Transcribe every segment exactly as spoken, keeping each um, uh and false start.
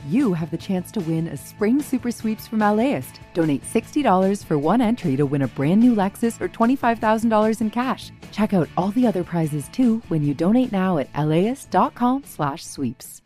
you have the chance to win a spring super sweeps from LAist. Donate sixty dollars for one entry to win a brand new Lexus or twenty-five thousand dollars in cash. Check out all the other prizes too when you donate now at laist.com slash sweeps.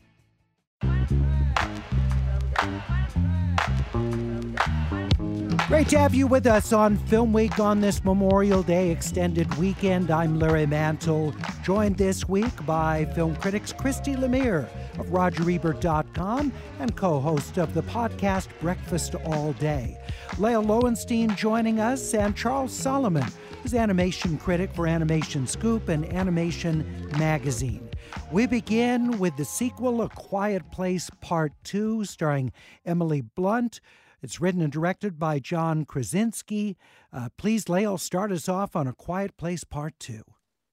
Great to have you with us on Film Week on this Memorial Day extended weekend. I'm Larry Mantle, joined this week by film critics Christy Lemire of Roger Ebert dot com and co-host of the podcast Breakfast All Day. Leah Lowenstein joining us, and Charles Solomon, who's animation critic for Animation Scoop and Animation Magazine. We begin with the sequel, A Quiet Place Part two, starring Emily Blunt. It's written and directed by John Krasinski. Uh, please, Leah, start us off on A Quiet Place Part two.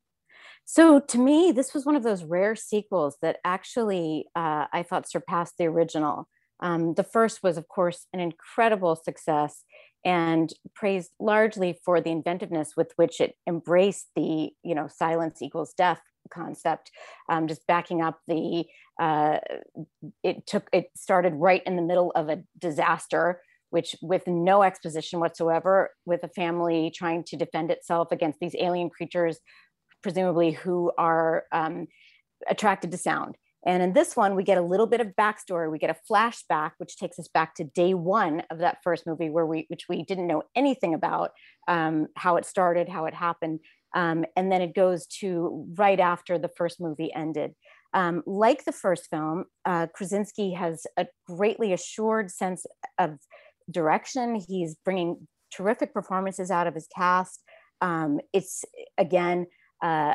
So to me, this was one of those rare sequels that actually uh, I thought surpassed the original. Um, the first was, of course, an incredible success and praised largely for the inventiveness with which it embraced the, you know, silence equals death concept, um, just backing up the, uh, it took, it started right in the middle of a disaster, which with no exposition whatsoever, with a family trying to defend itself against these alien creatures, presumably who are um, attracted to sound. And in this one, we get a little bit of backstory. We get a flashback, which takes us back to day one of that first movie, where we, which we didn't know anything about, um, how it started, how it happened. Um, and then it goes to right after the first movie ended. Um, like the first film, uh, Krasinski has a greatly assured sense of direction. He's bringing terrific performances out of his cast. Um, it's, again, uh,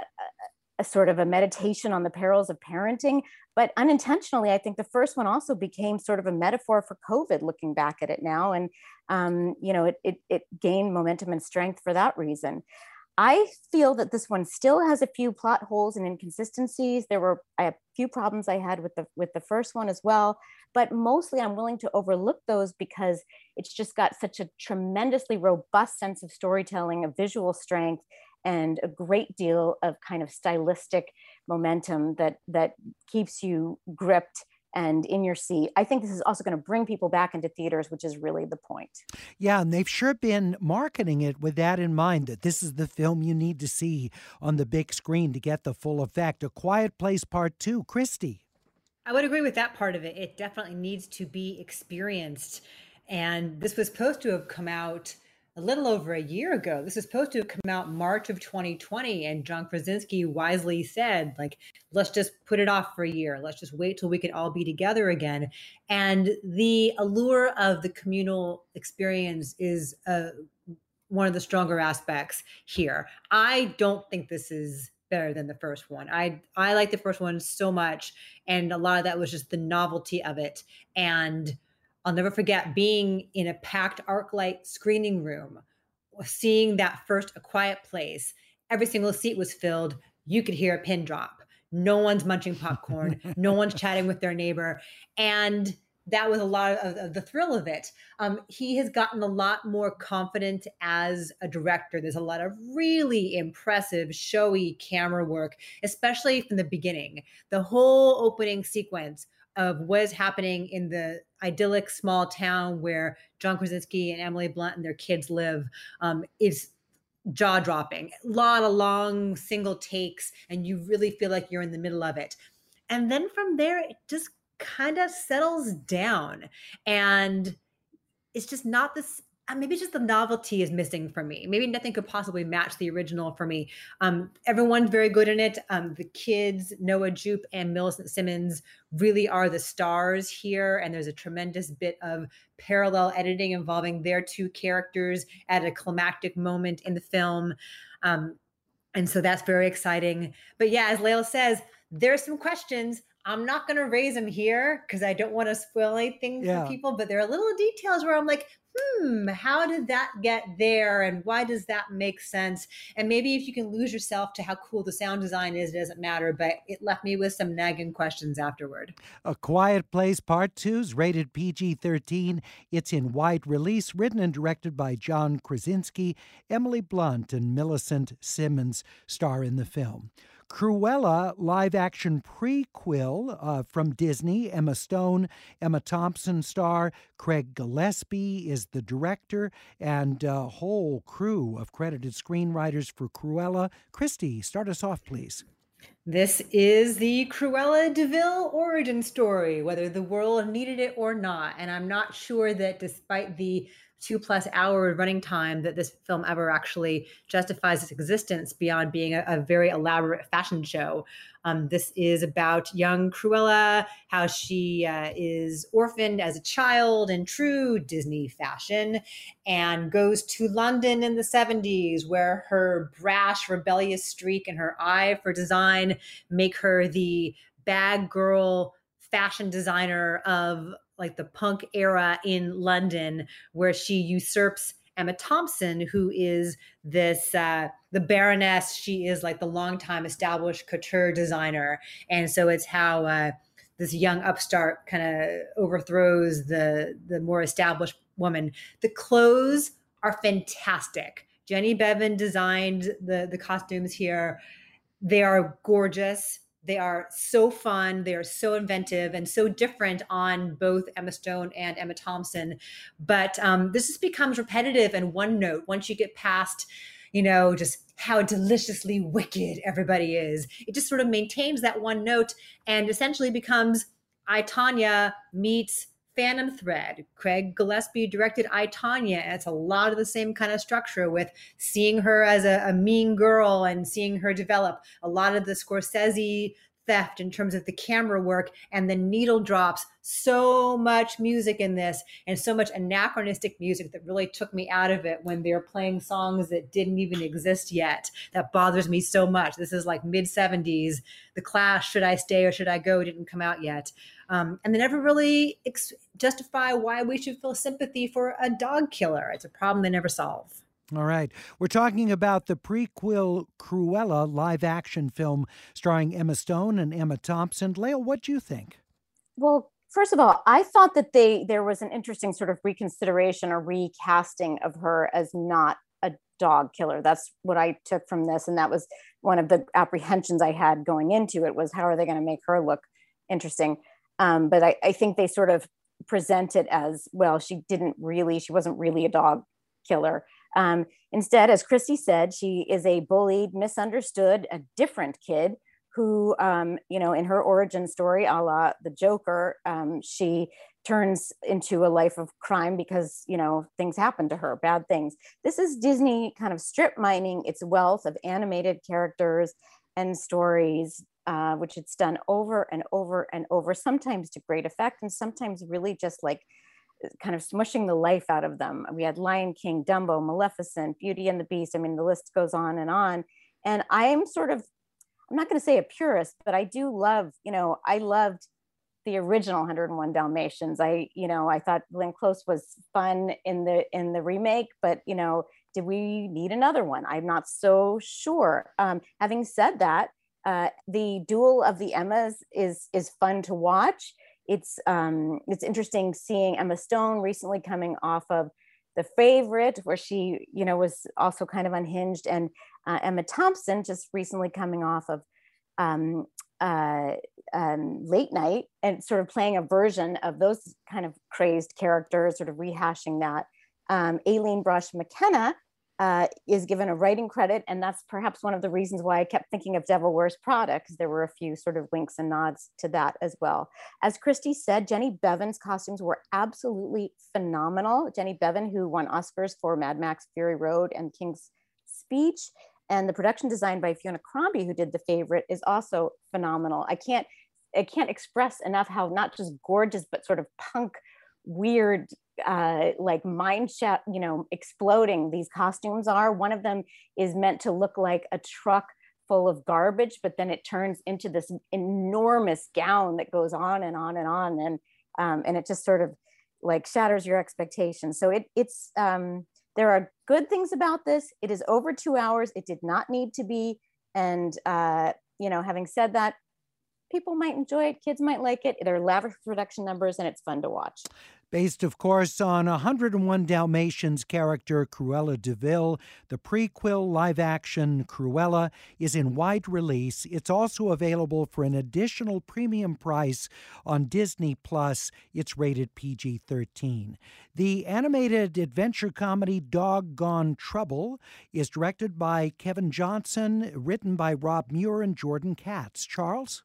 a sort of a meditation on the perils of parenting, but unintentionally, I think the first one also became sort of a metaphor for COVID, looking back at it now. And, um, you know, it, it, it gained momentum and strength for that reason. I feel that this one still has a few plot holes and inconsistencies. There were a few problems I had with the with the first one as well, but mostly I'm willing to overlook those because it's just got such a tremendously robust sense of storytelling, of visual strength, and a great deal of kind of stylistic momentum that that keeps you gripped and in your seat. I think this is also going to bring people back into theaters, which is really the point. Yeah, and they've sure been marketing it with that in mind, that this is the film you need to see on the big screen to get the full effect. A Quiet Place Part two. Christy. I would agree with that part of it. It definitely needs to be experienced. And this was supposed to have come out a little over a year ago. This is supposed to have come out March of twenty twenty. And John Krasinski wisely said, like, let's just put it off for a year. Let's just wait till we can all be together again. And the allure of the communal experience is uh, one of the stronger aspects here. I don't think this is better than the first one. I I like the first one so much. And a lot of that was just the novelty of it. And I'll never forget being in a packed ArcLight screening room, seeing that first A Quiet Place. Every single seat was filled. You could hear a pin drop. No one's munching popcorn. No one's chatting with their neighbor. And that was a lot of, of the thrill of it. Um, he has gotten a lot more confident as a director. There's a lot of really impressive, showy camera work, especially from the beginning. The whole opening sequence of what is happening in the idyllic small town where John Krasinski and Emily Blunt and their kids live um, is jaw-dropping. A lot of long single takes, and you really feel like you're in the middle of it. And then from there, it just kind of settles down. And it's just not this, uh, maybe just the novelty is missing for me. Maybe nothing could possibly match the original for me. Um, everyone's very good in it. Um, the kids, Noah Jupe and Millicent Simmons, really are the stars here. And there's a tremendous bit of parallel editing involving their two characters at a climactic moment in the film. Um, and so that's very exciting. But yeah, as Layla says, there's some questions. I'm not going to raise them here because I don't want to spoil anything Yeah. for people, but there are little details where I'm like, hmm, how did that get there? And why does that make sense? And maybe if you can lose yourself to how cool the sound design is, it doesn't matter, but it left me with some nagging questions afterward. A Quiet Place Part two is rated P G thirteen. It's in wide release, written and directed by John Krasinski. Emily Blunt and Millicent Simmons star in the film. Cruella live action prequel uh, from Disney. Emma Stone, Emma Thompson star. Craig Gillespie is the director, and a whole crew of credited screenwriters for Cruella. Christy, start us off, please. This is the Cruella de Vil origin story, whether the world needed it or not. And I'm not sure that despite the two plus hour running time that this film ever actually justifies its existence beyond being a, a very elaborate fashion show. Um, this is about young Cruella, how she uh, is orphaned as a child in true Disney fashion and goes to London in the seventies, where her brash, rebellious streak and her eye for design make her the bag girl fashion designer of like the punk era in London, where she usurps Emma Thompson, who is this, uh, the Baroness. She is like the longtime established couture designer. And so it's how uh, this young upstart kind of overthrows the, the more established woman. The clothes are fantastic. Jenny Bevan designed the, the costumes here. They are gorgeous. They are so fun. They are so inventive and so different on both Emma Stone and Emma Thompson. But um, this just becomes repetitive and one note once you get past, you know, just how deliciously wicked everybody is. It just sort of maintains that one note and essentially becomes I, Tonya meets Phantom Thread. Craig Gillespie directed I, Tonya, and it's a lot of the same kind of structure with seeing her as a, a mean girl and seeing her develop. A lot of the Scorsese theft in terms of the camera work and the needle drops. So much music in this and so much anachronistic music that really took me out of it when they're playing songs that didn't even exist yet. That bothers me so much. This is like mid seventies. The Clash, Should I Stay or Should I Go, didn't come out yet. Um, and they never really ex- justify why we should feel sympathy for a dog killer. It's a problem they never solve. All right. We're talking about the prequel Cruella live-action film starring Emma Stone and Emma Thompson. Lael, what do you think? Well, first of all, I thought that they there was an interesting sort of reconsideration or recasting of her as not a dog killer. That's what I took from this. And that was one of the apprehensions I had going into it was how are they going to make her look interesting? Um, but I, I think they sort of present it as, well, she didn't really, she wasn't really a dog killer. Um, instead, as Christy said, she is a bullied, misunderstood, a different kid who, um, you know, in her origin story, a la the Joker, um, she turns into a life of crime because, you know, things happen to her, bad things. This is Disney kind of strip mining its wealth of animated characters and stories, uh, which it's done over and over and over, sometimes to great effect and sometimes really just like kind of smushing the life out of them. We had Lion King, Dumbo, Maleficent, Beauty and the Beast. I mean, the list goes on and on. And I'm sort of, I'm not going to say a purist, but I do love, you know, I loved the original one oh one Dalmatians. I, you know, I thought Glenn Close was fun in the, in the remake, but, you know, did we need another one? I'm not so sure. Um, having said that, uh, the Duel of the Emmas is, is fun to watch. It's um, it's interesting seeing Emma Stone recently coming off of The Favorite, where she, you know, was also kind of unhinged, and uh, Emma Thompson just recently coming off of um, uh, um, Late Night and sort of playing a version of those kind of crazed characters, sort of rehashing that. Um, Aileen Brosh McKenna uh, is given a writing credit, and that's perhaps one of the reasons why I kept thinking of Devil Wears Prada, because there were a few sort of winks and nods to that as well. As Christy said, Jenny Bevan's costumes were absolutely phenomenal. Jenny Bevan, who won Oscars for Mad Max Fury Road and King's Speech, and the production design by Fiona Crombie, who did The Favorite, is also phenomenal. I can't, I can't express enough how not just gorgeous, but sort of punk, weird, uh, like mind shot, you know, exploding these costumes are. One of them is meant to look like a truck full of garbage, but then it turns into this enormous gown that goes on and on and on. And, um, and it just sort of like shatters your expectations. So it, it's, um, there are good things about this. It is over two hours. It did not need to be. And, uh, you know, having said that, people might enjoy it. Kids might like it. There are lavish production numbers and it's fun to watch. Based, of course, on one hundred one Dalmatians character Cruella de Vil, the prequel live-action Cruella is in wide release. It's also available for an additional premium price on Disney Plus. It's rated P G thirteen. The animated adventure comedy Doggone Trouble is directed by Kevin Johnson, written by Rob Muir and Jordan Katz. Charles?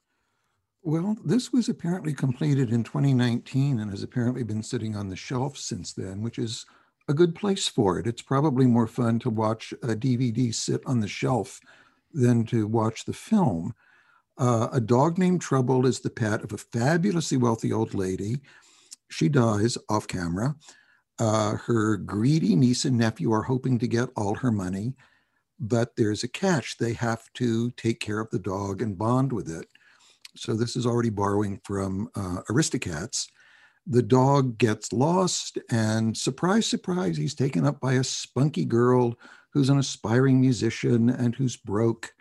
Well, this was apparently completed in twenty nineteen and has apparently been sitting on the shelf since then, which is a good place for it. It's probably more fun to watch a D V D sit on the shelf than to watch the film. Uh, a dog named Trouble is the pet of a fabulously wealthy old lady. She dies off camera. Uh, her greedy niece and nephew are hoping to get all her money, but there's a catch. They have to take care of the dog and bond with it. So this is already borrowing from uh, Aristocats. The dog gets lost, and surprise, surprise, he's taken up by a spunky girl who's an aspiring musician and who's broke.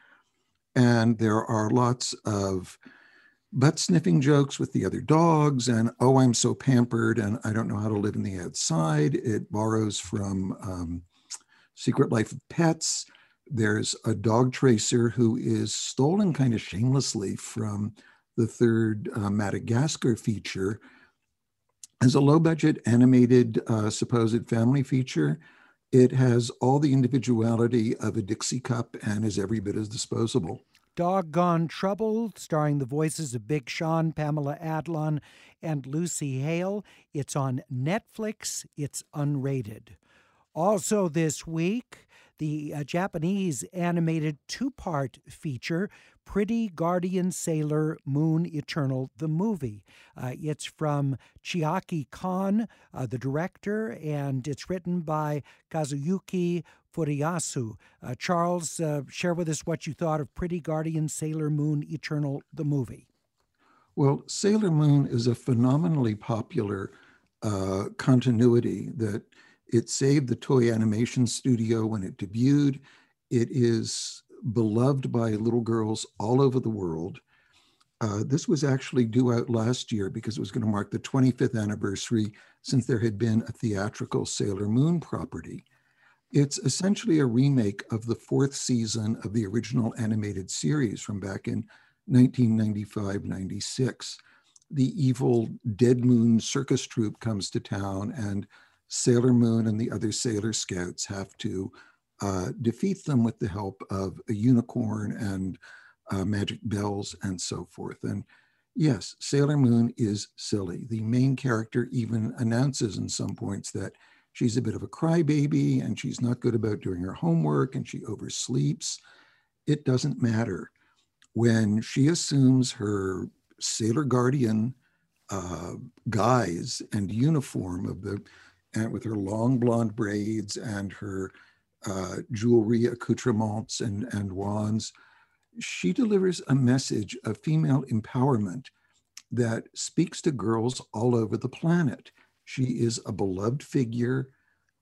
And there are lots of butt sniffing jokes with the other dogs, and oh, I'm so pampered, and I don't know how to live in the outside. It borrows from um, Secret Life of Pets. There's a dog tracer who is stolen kind of shamelessly from the third uh, Madagascar feature as a low-budget animated uh, supposed family feature. It has all the individuality of a Dixie cup and is every bit as disposable. Doggone Trouble, starring the voices of Big Sean, Pamela Adlon, and Lucy Hale. It's on Netflix. It's unrated. Also this week, the uh, Japanese animated two-part feature, Pretty Guardian Sailor Moon Eternal, the movie. Uh, it's from Chiaki Kon, uh, the director, and it's written by Kazuyuki Furuyasu. Uh, Charles, uh, share with us what you thought of Pretty Guardian Sailor Moon Eternal, the movie. Well, Sailor Moon is a phenomenally popular uh, continuity that it saved the Toei Animation Studio when it debuted. It is beloved by little girls all over the world. Uh, this was actually due out last year because it was going to mark the twenty-fifth anniversary since there had been a theatrical Sailor Moon property. It's essentially a remake of the fourth season of the original animated series from back in nineteen ninety-five ninety-six. The evil Dead Moon circus troupe comes to town, and Sailor Moon and the other Sailor Scouts have to uh, defeat them with the help of a unicorn and uh, magic bells and so forth. And yes, Sailor Moon is silly. The main character even announces in some points that she's a bit of a crybaby and she's not good about doing her homework and she oversleeps. It doesn't matter. When she assumes her Sailor Guardian uh, guise and uniform of the and with her long blonde braids and her uh, jewelry, accoutrements, and, and wands, she delivers a message of female empowerment that speaks to girls all over the planet. She is a beloved figure,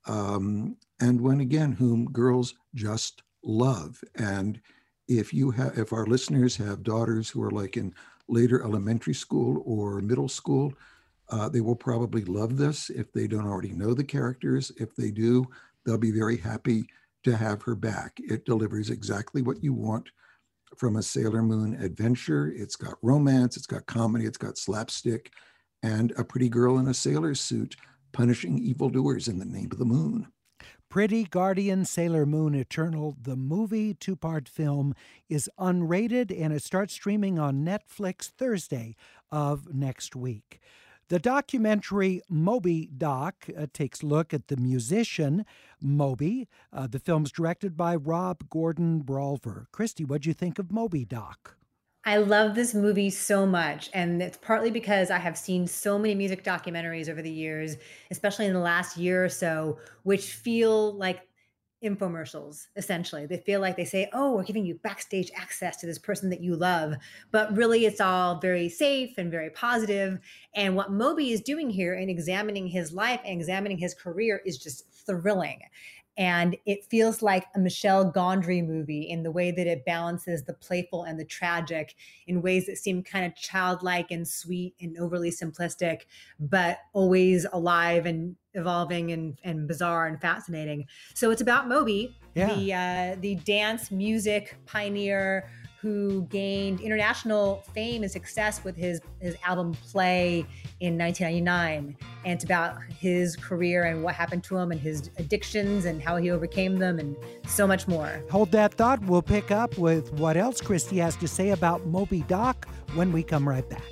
um, and one again, whom girls just love. And if you have, if our listeners have daughters who are like in later elementary school or middle school, Uh, they will probably love this if they don't already know the characters. If they do, they'll be very happy to have her back. It delivers exactly what you want from a Sailor Moon adventure. It's got romance, it's got comedy, it's got slapstick, and a pretty girl in a sailor suit punishing evildoers in the name of the moon. Pretty Guardian Sailor Moon Eternal, the movie two-part film, is unrated, and it starts streaming on Netflix Thursday of next week. The documentary Moby Doc uh, takes a look at the musician Moby. Uh, the film's directed by Rob Gordon Brawlver. Christy, what'd you think of Moby Doc? I love this movie so much, and it's partly because I have seen so many music documentaries over the years, especially in the last year or so, which feel like infomercials, essentially. They feel like they say, oh, we're giving you backstage access to this person that you love, but really it's all very safe and very positive. And what Moby is doing here in examining his life and examining his career is just thrilling. And it feels like a Michel Gondry movie in the way that it balances the playful and the tragic in ways that seem kind of childlike and sweet and overly simplistic, but always alive and evolving and, and bizarre and fascinating. So it's about Moby, yeah. the uh, the dance music pioneer who gained international fame and success with his, his album Play in nineteen ninety-nine. And it's about his career and what happened to him and his addictions and how he overcame them and so much more. Hold that thought. We'll pick up with what else Christy has to say about Moby Doc when we come right back.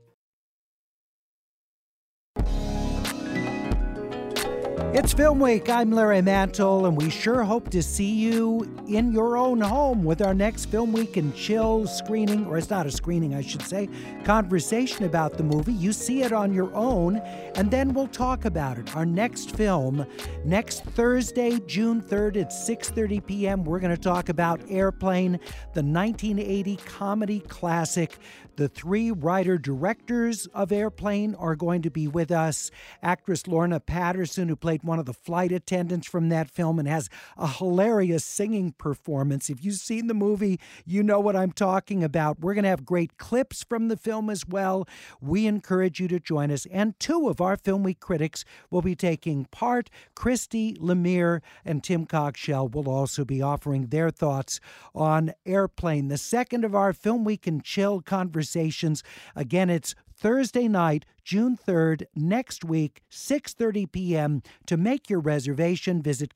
It's Film Week. I'm Larry Mantle, and we sure hope to see you in your own home with our next Film Week and Chill screening, or it's not a screening, I should say, conversation about the movie. You see it on your own, and then we'll talk about it. Our next film, next Thursday, June third at six thirty p.m., we're going to talk about Airplane, the nineteen eighty comedy classic. The three writer-directors of Airplane are going to be with us. Actress Lorna Patterson, who played one of the flight attendants from that film and has a hilarious singing performance. If you've seen the movie, you know what I'm talking about. We're going to have great clips from the film as well. We encourage you to join us. And two of our Film Week critics will be taking part. Christy Lemire and Tim Cockshell will also be offering their thoughts on Airplane, the second of our Film Week and Chill conversations. Again, it's Thursday night, June third, next week, six thirty p.m. To make your reservation, visit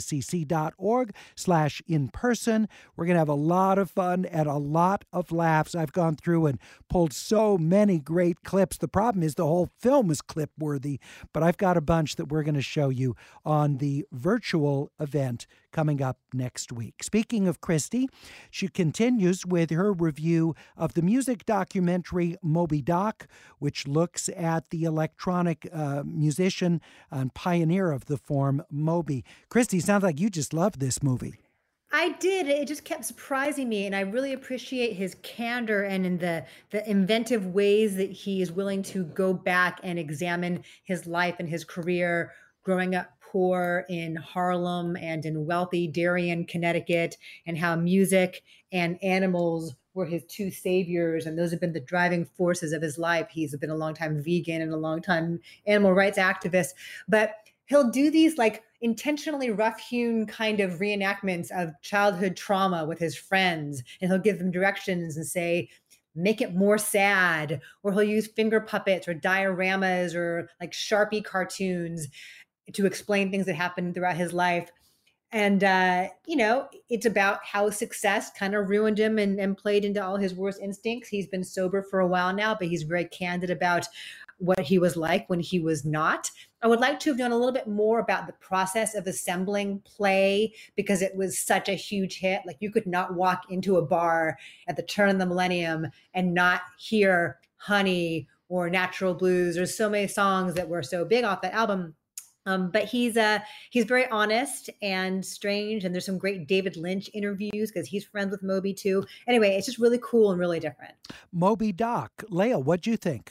kpcc.org slash in person. We're going to have a lot of fun and a lot of laughs. I've gone through and pulled so many great clips. The problem is the whole film is clip worthy, but I've got a bunch that we're going to show you on the virtual event coming up next week. Speaking of Christy, she continues with her review of the music documentary Moby Doc, which looks at the electronic uh, musician and pioneer of the form Moby. Christy, sounds like you just love this movie. I did. It just kept surprising me, and I really appreciate his candor and in the the inventive ways that he is willing to go back and examine his life and his career growing up poor in Harlem and in wealthy Darien, Connecticut, and how music and animals were his two saviors, and those have been the driving forces of his life. He's been a longtime vegan and a longtime animal rights activist, but he'll do these like intentionally rough-hewn kind of reenactments of childhood trauma with his friends, and he'll give them directions and say, make it more sad, or he'll use finger puppets or dioramas or like Sharpie cartoons to explain things that happened throughout his life. And, uh, you know, it's about how success kind of ruined him and, and played into all his worst instincts. He's been sober for a while now, but he's very candid about what he was like when he was not. I would like to have known a little bit more about the process of assembling Play, because it was such a huge hit. Like, you could not walk into a bar at the turn of the millennium and not hear Honey or Natural Blues. There's so many songs that were so big off that album. Um, but he's uh, he's very honest and strange, and there's some great David Lynch interviews because he's friends with Moby too. Anyway, it's just really cool and really different. Moby Doc. Leah, what'd you think?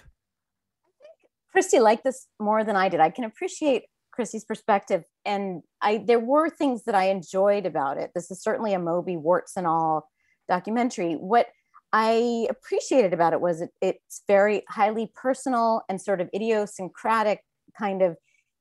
Christy liked this more than I did. I can appreciate Christy's perspective, and I there were things that I enjoyed about it. This is certainly a Moby warts and all documentary. What I appreciated about it was it, it's very highly personal and sort of idiosyncratic kind of.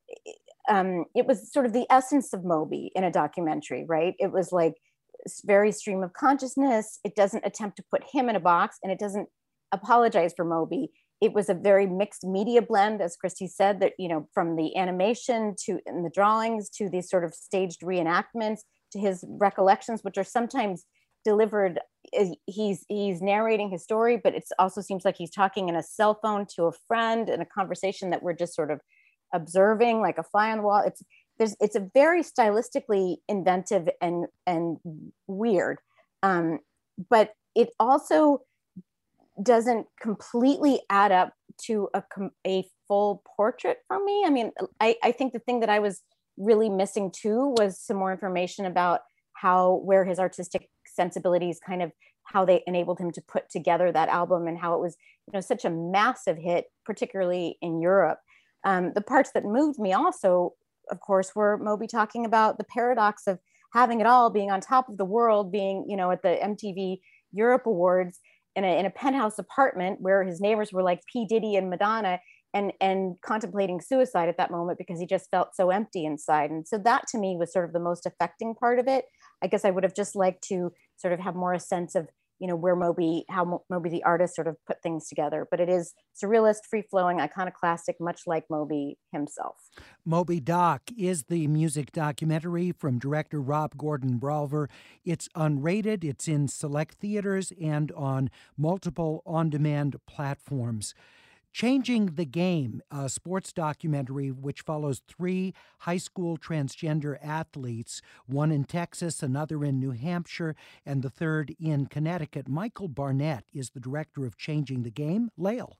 Um, it was sort of the essence of Moby in a documentary, right? It was like very stream of consciousness. It doesn't attempt to put him in a box, and it doesn't apologize for Moby. It was a very mixed media blend, as Christy said, that, you know, from the animation to in the drawings to these sort of staged reenactments to his recollections, which are sometimes delivered. He's he's narrating his story, but it also seems like he's talking in a cell phone to a friend in a conversation that we're just sort of observing like a fly on the wall. It's there's it's a very stylistically inventive and and weird, um, but it also doesn't completely add up to a a full portrait for me. I mean, I, I think the thing that I was really missing too was some more information about how where his artistic sensibilities kind of how they enabled him to put together that album and how it was, you know, such a massive hit, particularly in Europe. Um, the parts that moved me also of course, were Moby talking about the paradox of having it all, being on top of the world, being, you know, at the M T V Europe Awards in a, in a penthouse apartment where his neighbors were like P. Diddy and Madonna, and, and contemplating suicide at that moment because he just felt so empty inside. And so that to me was sort of the most affecting part of it. I guess I would have just liked to sort of have more a sense of, you know, where Moby, how Moby the artist sort of put things together. But it is surrealist, free-flowing, iconoclastic, much like Moby himself. Moby Doc is the music documentary from director Rob Gordon Brawler. It's unrated, it's in select theaters and on multiple on-demand platforms. Changing the Game, a sports documentary which follows three high school transgender athletes, one in Texas, another in New Hampshire, and the third in Connecticut. Michael Barnett is the director of Changing the Game. Lael.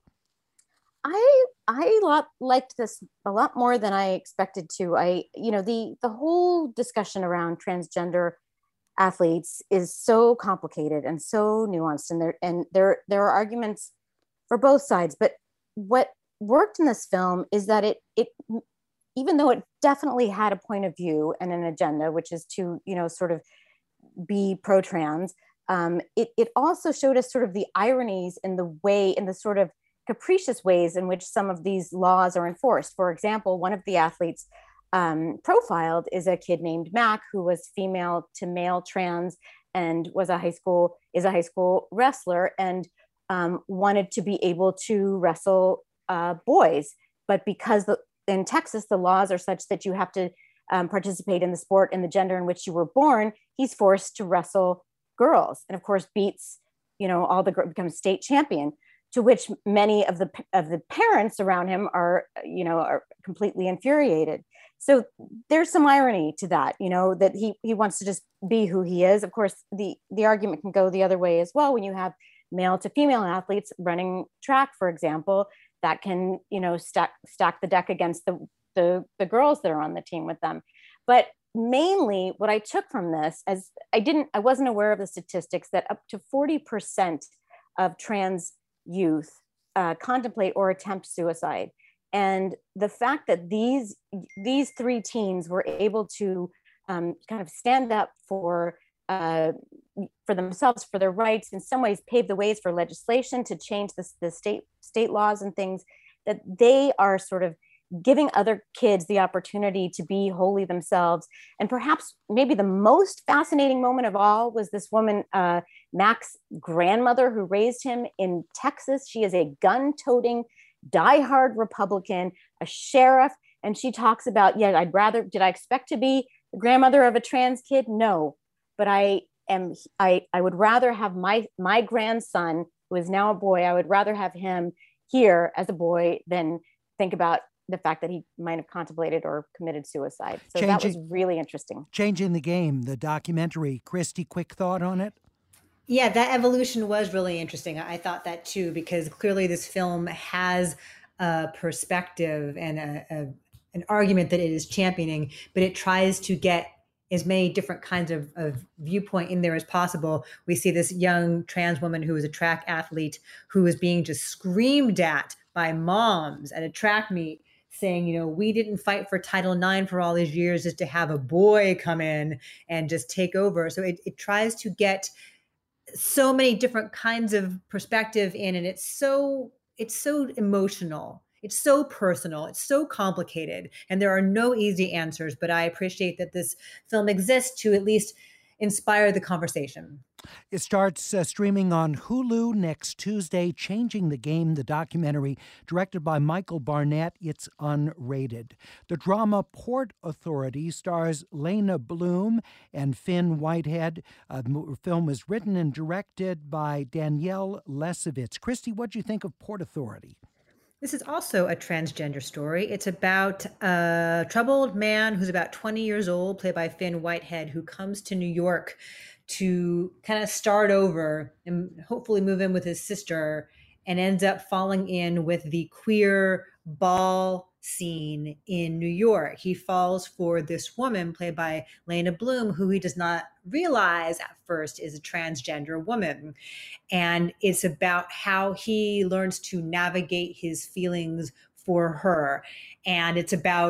I I lot, liked this a lot more than I expected to. I, you know, the the whole discussion around transgender athletes is so complicated and so nuanced, and there and there there are arguments for both sides, but what worked in this film is that it, it, even though it definitely had a point of view and an agenda, which is to, you know, sort of be pro-trans, um, it, it also showed us sort of the ironies in the way, in the sort of capricious ways in which some of these laws are enforced. For example, one of the athletes um, profiled is a kid named Mac, who was female to male trans and was a high school, is a high school wrestler, and Um, wanted to be able to wrestle uh, boys. But because the, in Texas, the laws are such that you have to um, participate in the sport and the gender in which you were born, he's forced to wrestle girls. And of course beats, you know, all the, becomes state champion, to which many of the, of the parents around him are, you know, are completely infuriated. So there's some irony to that, you know, that he, he wants to just be who he is. Of course, the, the argument can go the other way as well. When you have male to female athletes running track, for example, that can, you know, stack stack the deck against the, the the girls that are on the team with them. But mainly what I took from this, as I didn't, I wasn't aware of the statistics, that up to forty percent of trans youth uh, contemplate or attempt suicide. And the fact that these these three teens were able to um, kind of stand up for Uh, for themselves, for their rights, in some ways pave the ways for legislation to change the, the state state laws and things, that they are sort of giving other kids the opportunity to be wholly themselves. And perhaps maybe the most fascinating moment of all was this woman, uh, Mac's grandmother, who raised him in Texas. She is a gun-toting, diehard Republican, a sheriff, and she talks about, yeah, I'd rather, did I expect to be the grandmother of a trans kid? No. But I am, I, I would rather have my, my grandson, who is now a boy, I would rather have him here as a boy than think about the fact that he might have contemplated or committed suicide. So changing, that was really interesting. Changing the Game, the documentary. Christy, quick thought on it? Yeah, that evolution was really interesting. I thought that too, because clearly this film has a perspective and a, a, an argument that it is championing, but it tries to get as many different kinds of, of viewpoint in there as possible. We see this young trans woman who is a track athlete who is being just screamed at by moms at a track meet, saying, you know, we didn't fight for Title nine for all these years just to have a boy come in and just take over. So it, it tries to get so many different kinds of perspective in, and it's so, it's so emotional. It's so personal. It's so complicated, and there are no easy answers, but I appreciate that this film exists to at least inspire the conversation. It starts uh, streaming on Hulu next Tuesday. Changing the Game, the documentary, directed by Michael Barnett. It's unrated. The drama Port Authority stars Lena Bloom and Finn Whitehead. Uh, the film was written and directed by Danielle Lesovitz. Christy, what do you think of Port Authority? This is also a transgender story. It's about a troubled man who's about twenty years old, played by Finn Whitehead, who comes to New York to kind of start over and hopefully move in with his sister, and ends up falling in with the queer ball scene in New York. He falls for this woman played by Lena Bloom, who he does not realize at first is a transgender woman. And it's about how he learns to navigate his feelings for her. And it's about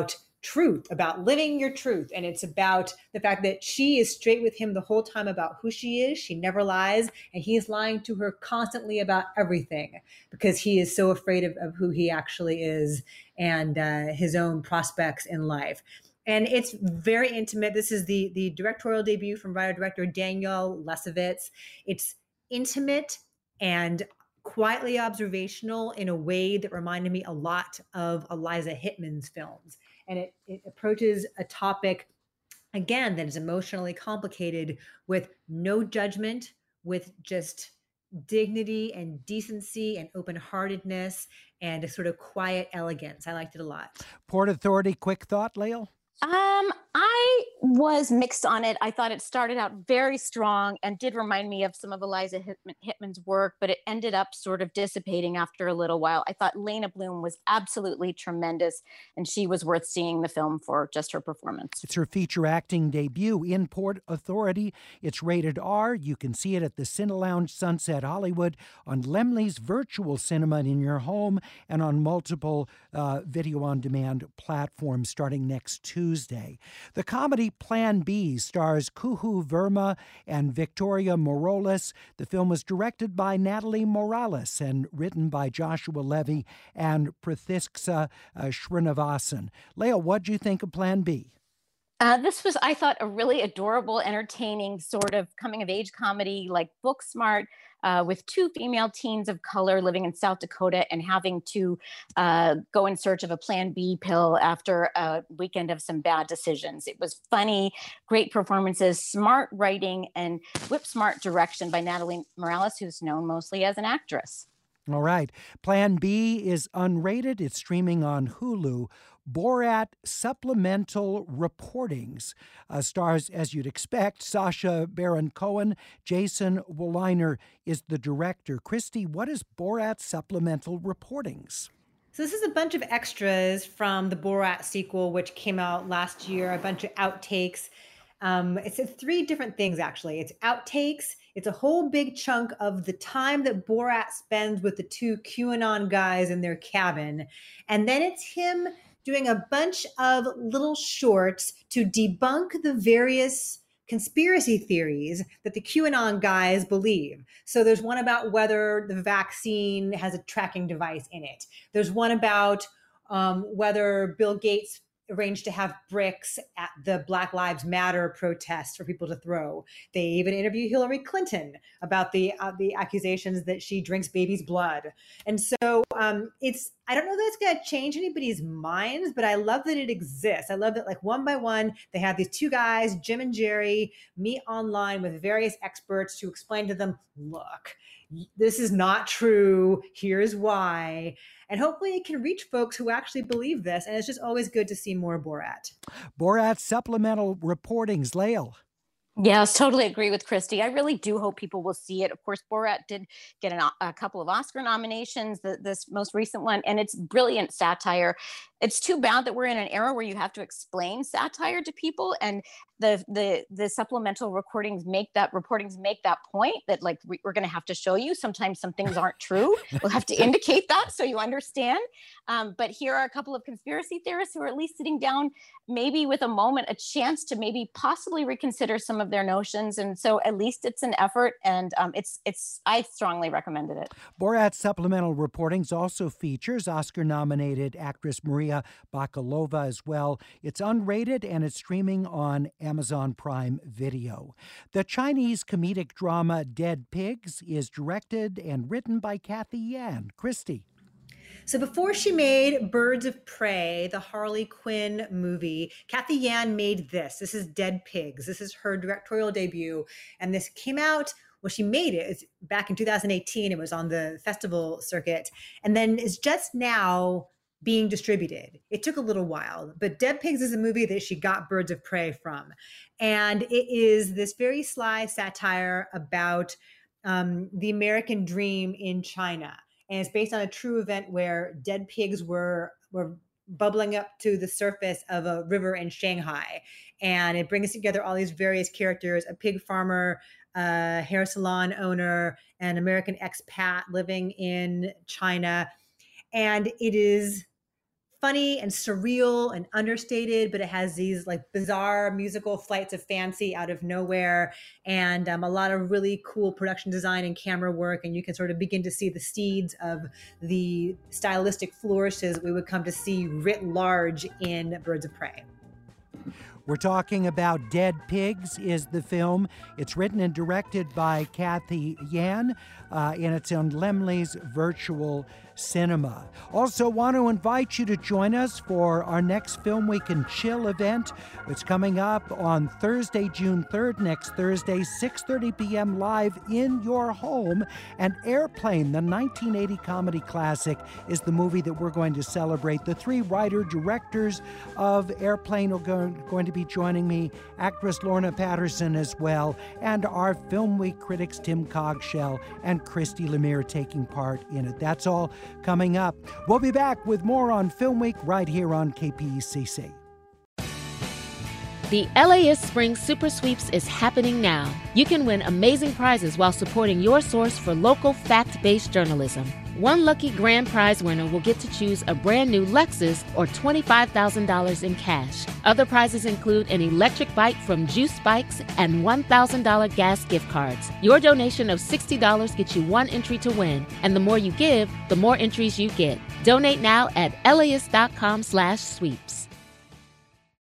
truth, about living your truth. And it's about the fact that she is straight with him the whole time about who she is. She never lies. And he's lying to her constantly about everything because he is so afraid of, of who he actually is and uh, his own prospects in life. And it's very intimate. This is the, the directorial debut from writer-director Daniel Lesovitz. It's intimate and quietly observational in a way that reminded me a lot of Eliza Hittman's films. And it, it approaches a topic, again, that is emotionally complicated with no judgment, with just dignity and decency and open-heartedness and a sort of quiet elegance. I liked it a lot. Port Authority, quick thought, Lael? Um, I was mixed on it. I thought it started out very strong and did remind me of some of Eliza Hittman, Hittman's work, but it ended up sort of dissipating after a little while. I thought Lena Bloom was absolutely tremendous, and she was worth seeing the film for just her performance. It's her feature acting debut in Port Authority. It's rated R. You can see it at the Cine Lounge Sunset Hollywood, on Laemmle's Virtual Cinema in your home, and on multiple uh, video-on-demand platforms starting next Tuesday. Tuesday. The comedy Plan B stars Kuhu Verma and Victoria Morolis. The film was directed by Natalie Morales and written by Joshua Levy and Prathiksa uh, Srinivasan. Lael, what do you think of Plan B? Uh, this was, I thought, a really adorable, entertaining sort of coming-of-age comedy, like Booksmart, uh, with two female teens of color living in South Dakota and having to uh, go in search of a Plan B pill after a weekend of some bad decisions. It was funny, great performances, smart writing, and whip-smart direction by Natalie Morales, who's known mostly as an actress. All right. Plan B is unrated. It's streaming on Hulu. Borat Supplemental Reportings uh, stars, as you'd expect, Sacha Baron Cohen. Jason Woliner is the director. Christy, what is Borat Supplemental Reportings? So this is a bunch of extras from the Borat sequel, which came out last year, a bunch of outtakes. Um, it's three different things, actually. It's outtakes. It's a whole big chunk of the time that Borat spends with the two QAnon guys in their cabin. And then it's him doing a bunch of little shorts to debunk the various conspiracy theories that the QAnon guys believe. So there's one about whether the vaccine has a tracking device in it. There's one about um, whether Bill Gates arranged to have bricks at the Black Lives Matter protest for people to throw. They even interview Hillary Clinton about the uh, the accusations that she drinks baby's blood. And so um, it's, I don't know that it's going to change anybody's minds, but I love that it exists. I love that, like, one by one, they have these two guys, Jim and Jerry, meet online with various experts to explain to them, look, this is not true. Here's why. And hopefully it can reach folks who actually believe this. And it's just always good to see more Borat. Borat Supplemental Reportings. Lael. Yes, totally agree with Christy. I really do hope people will see it. Of course, Borat did get an, a couple of Oscar nominations, the, this most recent one, and it's brilliant satire. It's too bad that we're in an era where you have to explain satire to people, and the the the supplemental recordings make that reportings make that point that, like, we, we're going to have to show you sometimes some things aren't true. We'll have to indicate that so you understand. Um, but here are a couple of conspiracy theorists who are at least sitting down, maybe with a moment, a chance to maybe possibly reconsider some of their notions. And so at least it's an effort, and um, it's it's I strongly recommended it. Borat Supplemental Reportings also features Oscar-nominated actress Maria Bakalova as well. It's unrated and it's streaming on Amazon Prime Video. The Chinese comedic drama Dead Pigs is directed and written by Cathy Yan. Christy. So before she made Birds of Prey, the Harley Quinn movie, Cathy Yan made this. This is Dead Pigs. This is her directorial debut. And this came out, well, she made it it's back in two thousand eighteen. It was on the festival circuit. And then it's just now being distributed. It took a little while, but Dead Pigs is a movie that she got Birds of Prey from. And it is this very sly satire about um, the American dream in China. And it's based on a true event where dead pigs were, were bubbling up to the surface of a river in Shanghai. And it brings together all these various characters, a pig farmer, a hair salon owner, an American expat living in China. And it is funny and surreal and understated, but it has these like bizarre musical flights of fancy out of nowhere, and um, a lot of really cool production design and camera work. And you can sort of begin to see the seeds of the stylistic flourishes we would come to see writ large in Birds of Prey. We're talking about Dead Pigs is the film. It's written and directed by Cathy Yan, uh, and it's on Laemmle's Virtual Cinema. Also want to invite you to join us for our next Film Week and Chill event. It's coming up on Thursday, June third, next Thursday, six thirty p.m. live in your home. And Airplane, the nineteen eighty comedy classic, is the movie that we're going to celebrate. The three writer-directors of Airplane are going, going to be joining me, actress Lorna Patterson as well, and our Film Week critics Tim Cogshell and Christy Lemire taking part in it. That's all coming up. We'll be back with more on Film Week right here on K P E C C. The L A S Spring Super Sweeps is happening now. You can win amazing prizes while supporting your source for local fact-based journalism. One lucky grand prize winner will get to choose a brand new Lexus or twenty-five thousand dollars in cash. Other prizes include an electric bike from Juice Bikes and one thousand dollars gas gift cards. Your donation of sixty dollars gets you one entry to win, and the more you give, the more entries you get. Donate now at L A S dot com slash sweeps.